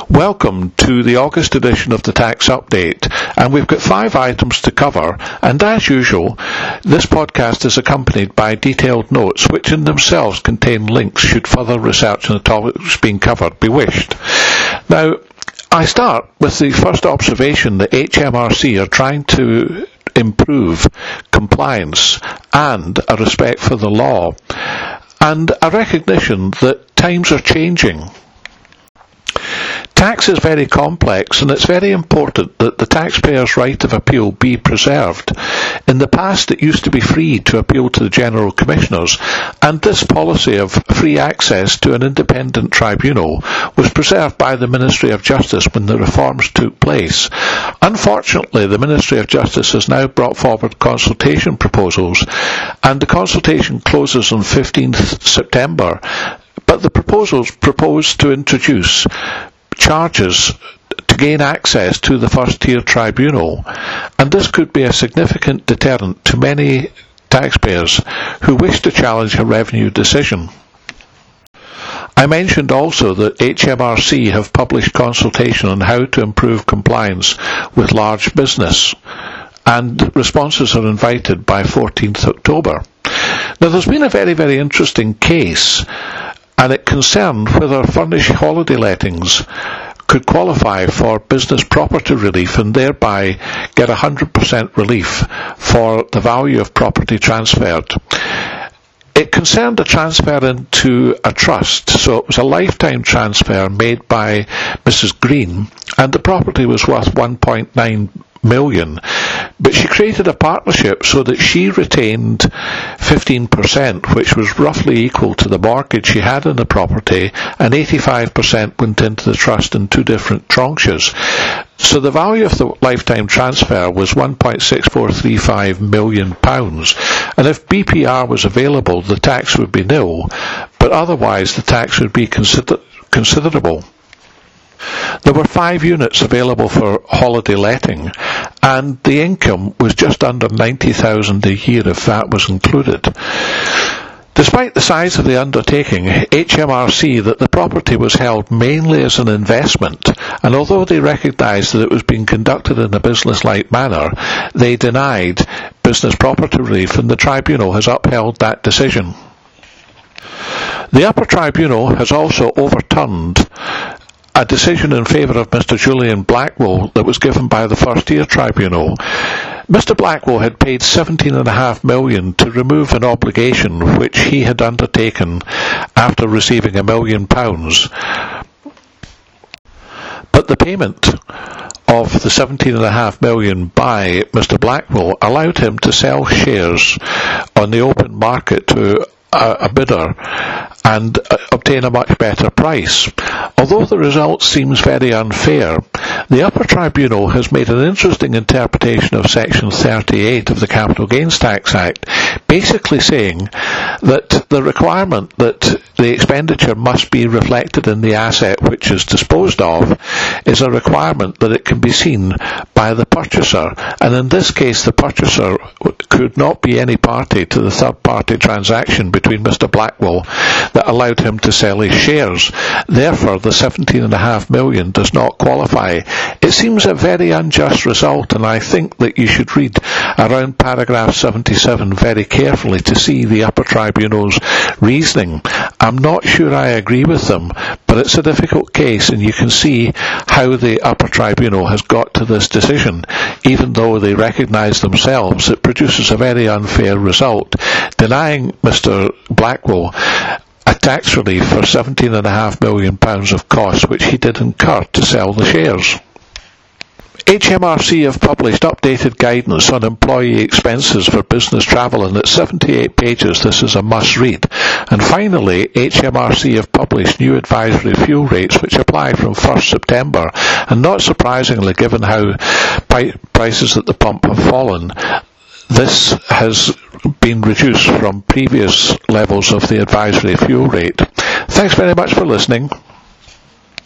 Welcome to the August edition of the Tax Update, and we've got 5 items to cover, and as usual, this podcast is accompanied by detailed notes which in themselves contain links should further research on the topics being covered be wished. Now, I start with the first observation that HMRC are trying to improve compliance and a respect for the law, and a recognition that times are changing. Tax is very complex, and it's very important that the taxpayer's right of appeal be preserved. In the past, it used to be free to appeal to the General Commissioners, and this policy of free access to an independent tribunal was preserved by the Ministry of Justice when the reforms took place. Unfortunately, the Ministry of Justice has now brought forward consultation proposals, and the consultation closes on 15th September, but the proposals propose to introduce charges to gain access to the first-tier tribunal, and this could be a significant deterrent to many taxpayers who wish to challenge a revenue decision. I mentioned also that HMRC have published consultation on how to improve compliance with large business, and responses are invited by 14th October. Now, there's been a very, very interesting case, and it concerned whether furnished holiday lettings could qualify for business property relief and thereby get 100% relief for the value of property transferred. It concerned a transfer into a trust, so it was a lifetime transfer made by Mrs. Green, and the property was worth 1.9 million, but she created a partnership so that she retained 15%, which was roughly equal to the mortgage she had on the property, and 85% went into the trust in 2 different tranches. So the value of the lifetime transfer was £1.6435 million, and if BPR was available, the tax would be nil, but otherwise the tax would be considerable. There were 5 units available for holiday letting, and the income was just under $90,000 a year if that was included. Despite the size of the undertaking, HMRC that the property was held mainly as an investment, and although they recognised that it was being conducted in a business-like manner, they denied business property relief, and the tribunal has upheld that decision. The upper tribunal has also overturned a decision in favour of Mr. Julian Blackwell that was given by the first-tier tribunal. Mr. Blackwell had paid $17.5 million to remove an obligation which he had undertaken after receiving £1 million. But the payment of the $17.5 million by Mr. Blackwell allowed him to sell shares on the open market to a bidder and obtain a much better price. Although the result seems very unfair, the upper tribunal has made an interesting interpretation of Section 38 of the Capital Gains Tax Act, basically saying that the requirement that the expenditure must be reflected in the asset which is disposed of is a requirement that it can be seen by the purchaser, and in this case the purchaser could not be any party to the third-party transaction between Mr. Blackwell that allowed him to sell his shares. Therefore, the $17.5 million does not qualify. It seems a very unjust result, and I think that you should read around paragraph 77 very carefully to see the upper tribunal's reasoning. I'm not sure I agree with them, but it's a difficult case, and you can see how the upper tribunal has got to this decision. Even though they recognise themselves, it produces a very unfair result, denying Mr. Blackwell a tax relief for £17.5 million of costs which he did incur to sell the shares. HMRC have published updated guidance on employee expenses for business travel, and at 78 pages this is a must-read. And finally, HMRC have published new advisory fuel rates which apply from 1st September, and not surprisingly, given how prices at the pump have fallen, this has been reduced from previous levels of the advisory fuel rate. Thanks very much for listening.